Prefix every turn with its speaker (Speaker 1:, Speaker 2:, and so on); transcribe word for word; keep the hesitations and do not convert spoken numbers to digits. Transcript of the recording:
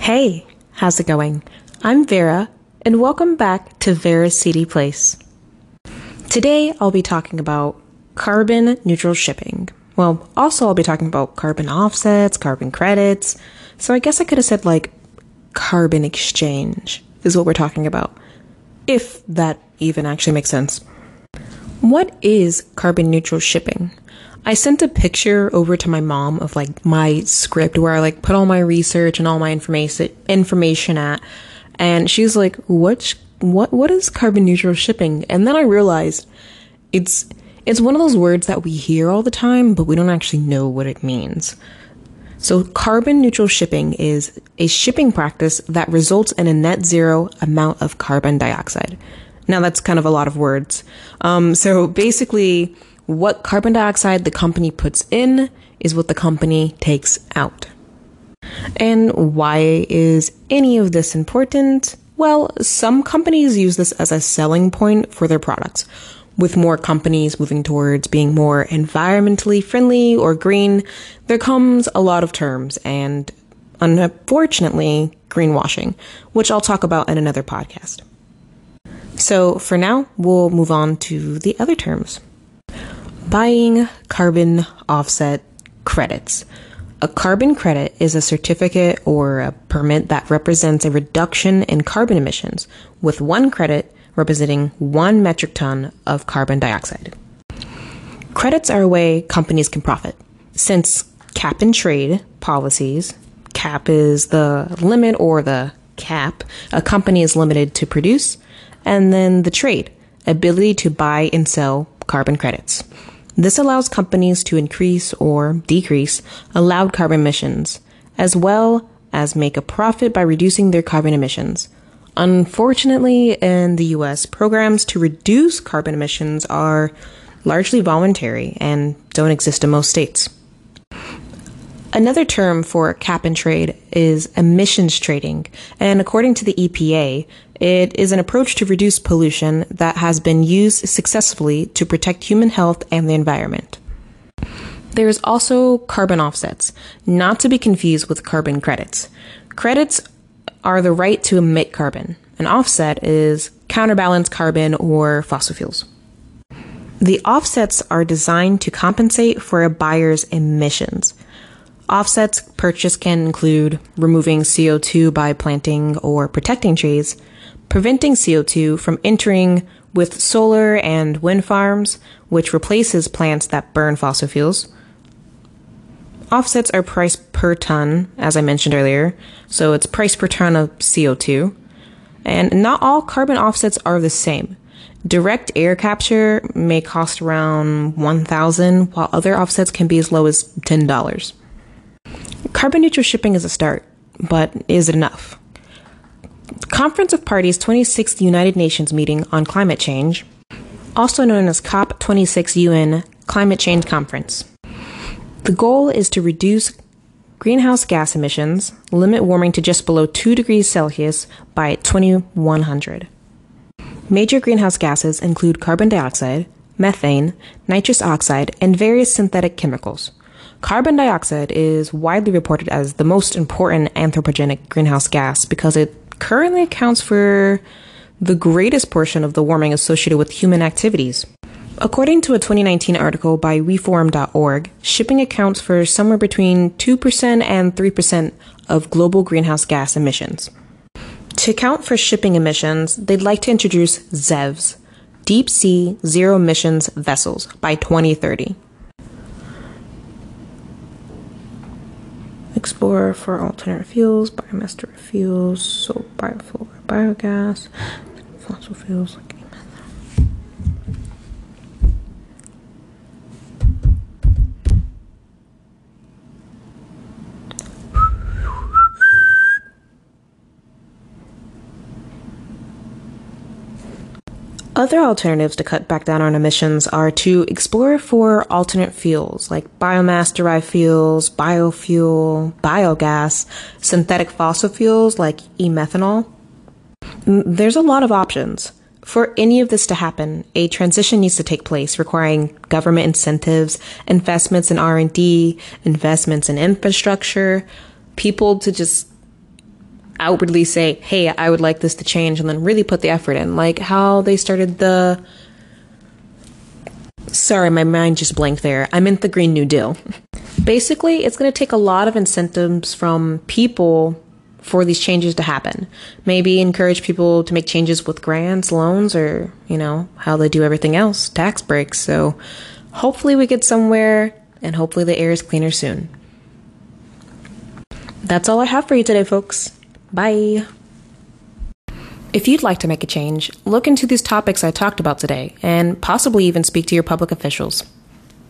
Speaker 1: Hey, how's it going? I'm Vera, and welcome back to Vera's Seedy Place. Today, I'll be talking about carbon neutral shipping. Well, also I'll be talking about carbon offsets, carbon credits. So I guess I could have said like carbon exchange is what we're talking about, if that even actually makes sense. What is carbon neutral shipping? I sent a picture over to my mom of like my script where I like put all my research and all my information information at, and she's like, "What? What? What is carbon neutral shipping?" And then I realized it's it's one of those words that we hear all the time, but we don't actually know what it means. So carbon neutral shipping is a shipping practice that results in a net zero amount of carbon dioxide. Now that's kind of a lot of words. Um, so basically, what carbon dioxide the company puts in is what the company takes out. And why is any of this important? Well, some companies use this as a selling point for their products. With more companies moving towards being more environmentally friendly or green, there comes a lot of terms and, unfortunately, greenwashing, which I'll talk about in another podcast. So for now, we'll move on to the other terms. Buying carbon offset credits. A carbon credit is a certificate or a permit that represents a reduction in carbon emissions, with one credit representing one metric ton of carbon dioxide. Credits are a way companies can profit. Since cap and trade policies, cap is the limit or the cap a company is limited to produce, and then the trade, ability to buy and sell carbon credits. This allows companies to increase or decrease allowed carbon emissions, as well as make a profit by reducing their carbon emissions. Unfortunately, in the U S, programs to reduce carbon emissions are largely voluntary and don't exist in most states. Another term for cap and trade is emissions trading, and according to the E P A, it is an approach to reduce pollution that has been used successfully to protect human health and the environment. There is also carbon offsets, not to be confused with carbon credits. Credits are the right to emit carbon. An offset is counterbalance carbon or fossil fuels. The offsets are designed to compensate for a buyer's emissions. Offsets purchased can include removing C O two by planting or protecting trees, preventing C O two from entering with solar and wind farms, which replaces plants that burn fossil fuels. Offsets are priced per ton, as I mentioned earlier, so it's price per ton of C O two. And not all carbon offsets are the same. Direct air capture may cost around one thousand dollars, while other offsets can be as low as ten dollars. Carbon neutral shipping is a start, but is it enough? The Conference of Parties twenty-sixth United Nations meeting on climate change, also known as COP twenty-six U N Climate Change Conference. The goal is to reduce greenhouse gas emissions, limit warming to just below two degrees Celsius by twenty-one hundred. Major greenhouse gases include carbon dioxide, methane, nitrous oxide, and various synthetic chemicals. Carbon dioxide is widely reported as the most important anthropogenic greenhouse gas because it currently accounts for the greatest portion of the warming associated with human activities. According to a twenty nineteen article by reform dot org, shipping accounts for somewhere between two percent and three percent of global greenhouse gas emissions. To account for shipping emissions, they'd like to introduce Z E Vs, Deep Sea Zero Emissions Vessels, by twenty thirty. Explore for alternate fuels, biomass fuels, so biofuel, biogas, fossil fuels like methane. Other alternatives to cut back down on emissions are to explore for alternate fuels like biomass-derived fuels, biofuel, biogas, synthetic fossil fuels like e-methanol. There's a lot of options. For any of this to happen, a transition needs to take place requiring government incentives, investments in R and D, investments in infrastructure, people to just outwardly say, hey, I would like this to change, and then really put the effort in. Like how they started the... Sorry, my mind just blanked there. I meant the Green New Deal. Basically, it's going to take a lot of incentives from people for these changes to happen. Maybe encourage people to make changes with grants, loans, or, you know, how they do everything else, tax breaks. So hopefully we get somewhere, and hopefully the air is cleaner soon. That's all I have for you today, folks. Bye. If you'd like to make a change, look into these topics I talked about today, and possibly even speak to your public officials.